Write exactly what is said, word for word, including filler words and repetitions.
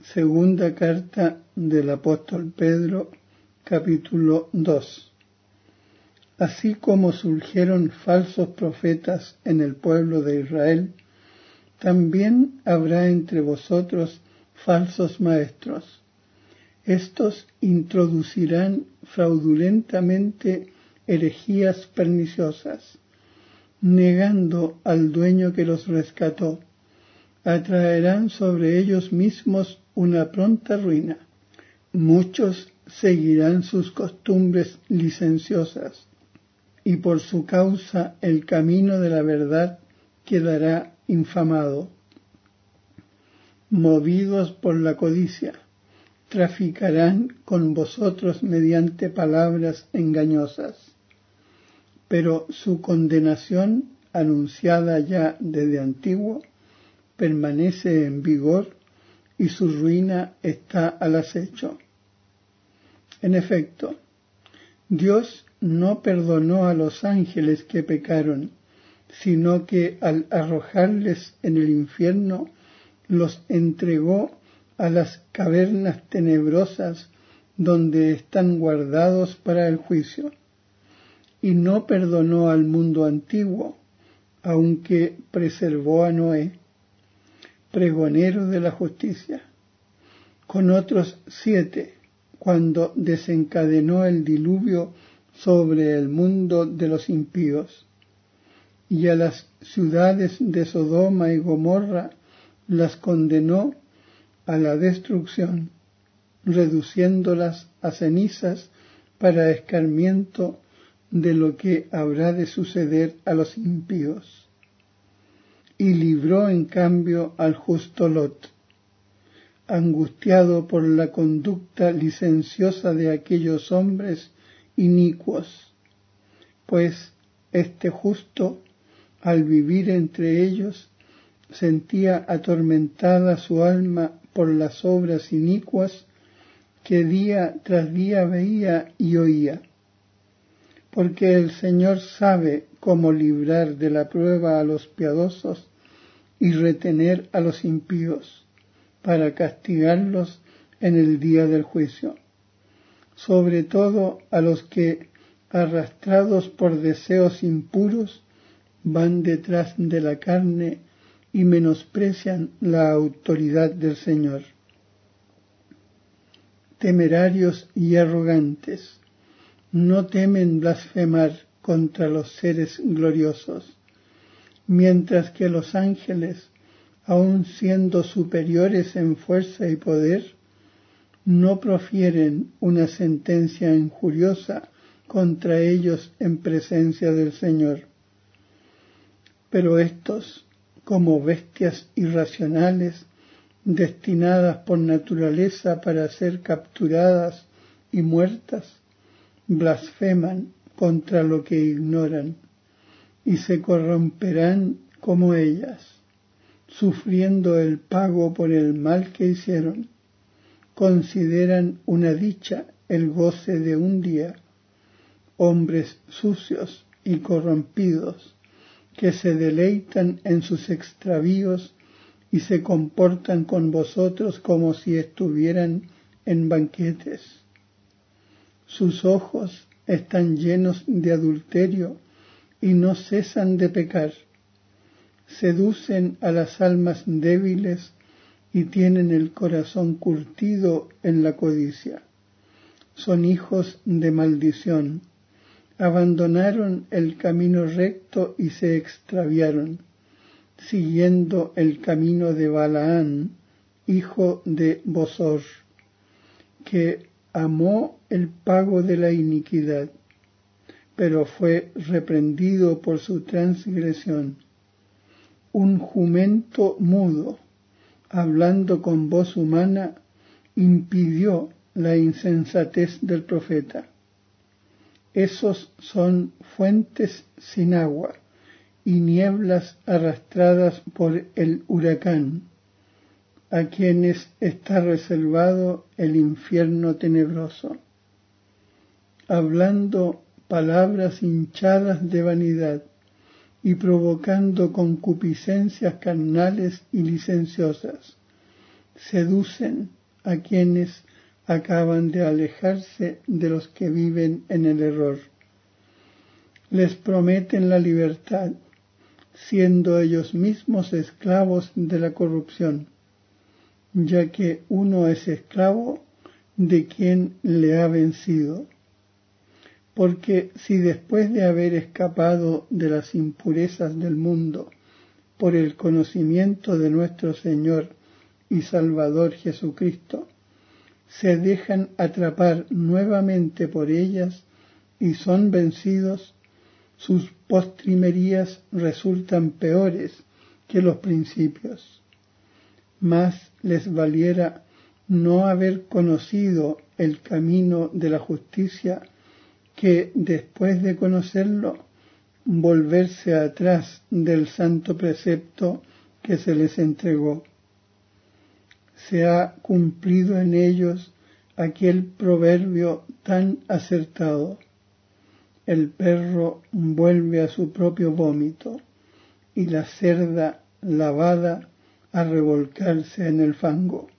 Segunda carta del apóstol Pedro, capítulo dos. Así como surgieron falsos profetas en el pueblo de Israel, también habrá entre vosotros falsos maestros. Estos introducirán fraudulentamente herejías perniciosas, negando al dueño que los rescató. Atraerán sobre ellos mismos una pronta ruina. Muchos seguirán sus costumbres licenciosas, y por su causa el camino de la verdad quedará infamado. Movidos por la codicia, traficarán con vosotros mediante palabras engañosas. Pero su condenación, anunciada ya desde antiguo, permanece en vigor y su ruina está al acecho. En efecto, Dios no perdonó a los ángeles que pecaron, sino que al arrojarles en el infierno los entregó a las cavernas tenebrosas donde están guardados para el juicio. Y no perdonó al mundo antiguo, aunque preservó a Noé, pregonero de la justicia, con otros siete, cuando desencadenó el diluvio sobre el mundo de los impíos, y a las ciudades de Sodoma y Gomorra las condenó a la destrucción, reduciéndolas a cenizas para escarmiento de lo que habrá de suceder a los impíos. Y libró en cambio al justo Lot, angustiado por la conducta licenciosa de aquellos hombres inicuos, pues este justo, al vivir entre ellos, sentía atormentada su alma por las obras inicuas que día tras día veía y oía. Porque el Señor sabe cómo librar de la prueba a los piadosos y retener a los impíos, para castigarlos en el día del juicio, sobre todo a los que, arrastrados por deseos impuros, van detrás de la carne y menosprecian la autoridad del Señor. Temerarios y arrogantes, no temen blasfemar contra los seres gloriosos, mientras que los ángeles, aun siendo superiores en fuerza y poder, no profieren una sentencia injuriosa contra ellos en presencia del Señor. Pero estos, como bestias irracionales, destinadas por naturaleza para ser capturadas y muertas, blasfeman contra lo que ignoran y se corromperán como ellas, sufriendo el pago por el mal que hicieron. Consideran una dicha el goce de un día, hombres sucios y corrompidos, que se deleitan en sus extravíos y se comportan con vosotros como si estuvieran en banquetes. Sus ojos están llenos de adulterio y no cesan de pecar. Seducen a las almas débiles y tienen el corazón curtido en la codicia. Son hijos de maldición. Abandonaron el camino recto y se extraviaron, siguiendo el camino de Balaán, hijo de Bosor, que amó el pago de la iniquidad, pero fue reprendido por su transgresión. Un jumento mudo, hablando con voz humana, impidió la insensatez del profeta. Esos son fuentes sin agua y nieblas arrastradas por el huracán, a quienes está reservado el infierno tenebroso, hablando palabras hinchadas de vanidad y provocando concupiscencias carnales y licenciosas, seducen a quienes acaban de alejarse de los que viven en el error. Les prometen la libertad, siendo ellos mismos esclavos de la corrupción, ya que uno es esclavo de quien le ha vencido. Porque si después de haber escapado de las impurezas del mundo por el conocimiento de nuestro Señor y Salvador Jesucristo, se dejan atrapar nuevamente por ellas y son vencidos, sus postrimerías resultan peores que los principios. Más les valiera no haber conocido el camino de la justicia que, después de conocerlo, volverse atrás del santo precepto que se les entregó. Se ha cumplido en ellos aquel proverbio tan acertado: el perro vuelve a su propio vómito y la cerda lavada a revolcarse en el fango.